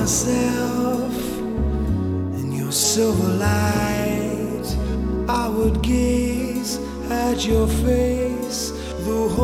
myself in your silver light. I would gaze at your face the whole